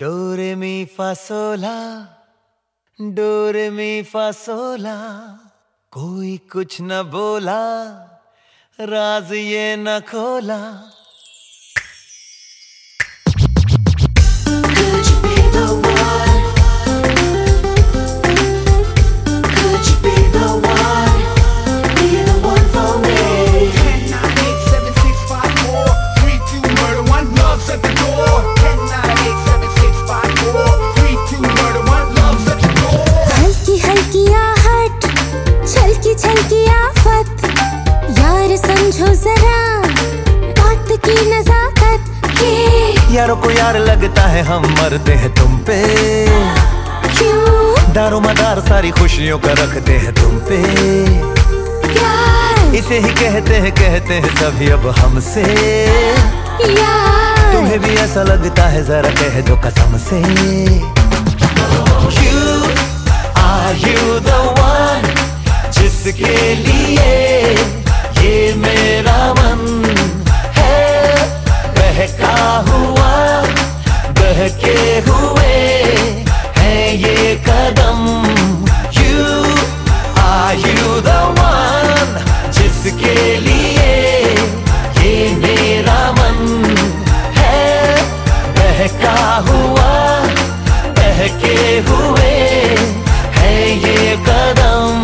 डोरे मी फासोला, डोरे मी फासोला, कोई कुछ न बोला, राज ये न खोला। Could you be the one? Could you be the one? Be the one for me. 10, 9, 8, 7, 6, 5, 4, 3, 2, murder, 1, love's at the door. 10, 9, 8, 7, 6, 5, 4, 3, 2, murder, 1, love's at the door. हल्की हल्की आहट, छलकी छलकी आफत, यार समझो जरा बात की नजाकत के। यारों को यार लगता है हम मरते हैं तुम पे, क्यों दारो मदार सारी खुशियों का रखते हैं तुम पे। यार इसे ही कहते हैं सभी अब हमसे। यार तुम्हें भी ऐसा लगता है जरा कह दो कसम से। Are you the one जिसके लिए ये मेरा मन है बहका हुआ, बहके हुए हैं ये कदम। Are you the one जिसके लिए ये मेरा मन है बहका हुआ, बहके हुए है ये कदम।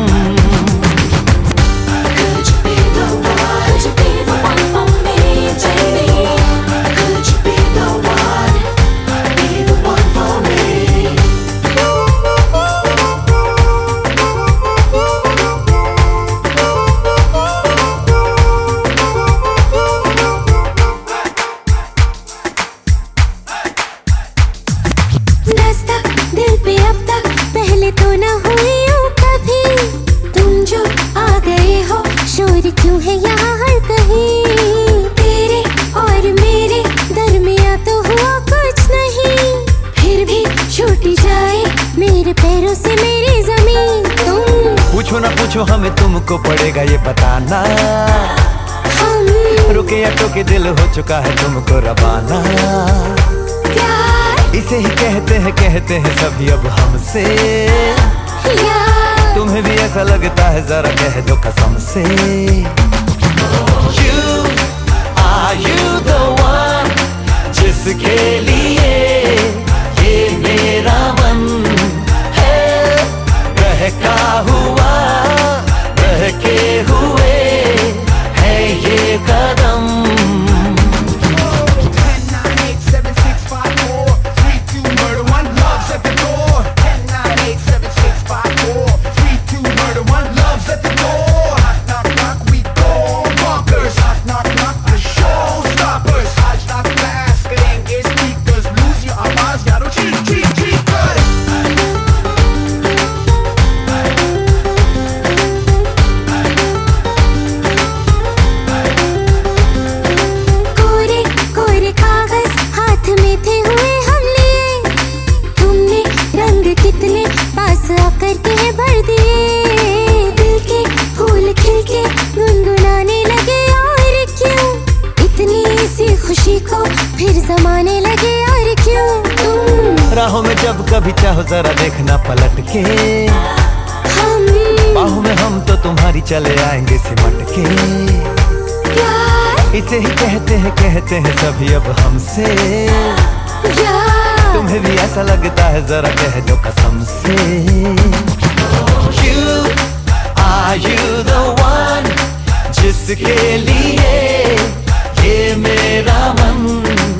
Could you be the one? Could you be the one for me, baby? Could you be the one? Be the one for me. Dastak दिल पे अब तक पहले तो न हुई यूं कभी। तुम जो आ गए हो शोर क्यों है यहाँ हर कहीं। तेरे और मेरे दरमिया तो हुआ कुछ नहीं, फिर भी छूटी जाए मेरे पैरों से मेरी जमीन। तुम पूछो ना पूछो हमें तुमको पड़ेगा ये बताना, हम रुके या टोके दिल हो चुका है तुमको रवाना। प्यार इसे ही कहते हैं सभी अब हमसे। यार तुम्हें भी ऐसा लगता है जरा कह दो कसम से। Are you the one जिसके लिए ये मेरा मन है बहका हुआ, बहके हुए है ये कदम। 10, 9, 8, 7, 6, 5, 4, 3, 2, murder, 1, love's at the door. 10, 9, 8, 7, 6, 5, 4, 3, 2, murder, 1, love's at the door. Knock, knock, knock, we go bonkers. Knock, knock, knock, the showstoppers. आज रात blast करेंगे speakers. Lose your आवाज यारो, cheat, cheat, cheat कर। कोरे कोरे कागज हाथ में थे हुए हम लिए। तुमने रंग कितने पास आकर के भर दिए। दिल के फूल खिल के गुनगुनाने लगे और क्यों इतनी सी खुशी को फिर जमाने लगे और क्यों। तुम राहों में जब कभी चाहो जरा देखना पलट के, हम बाहों में हम तो तुम्हारी चले आएंगे सिमट के। प्यार इसे ही कहते हैं सभी अब हमसे। यार तुम्हें भी ऐसा लगता है जरा कह दो कसम से। Are you the one जिसके लिए ये मेरा मन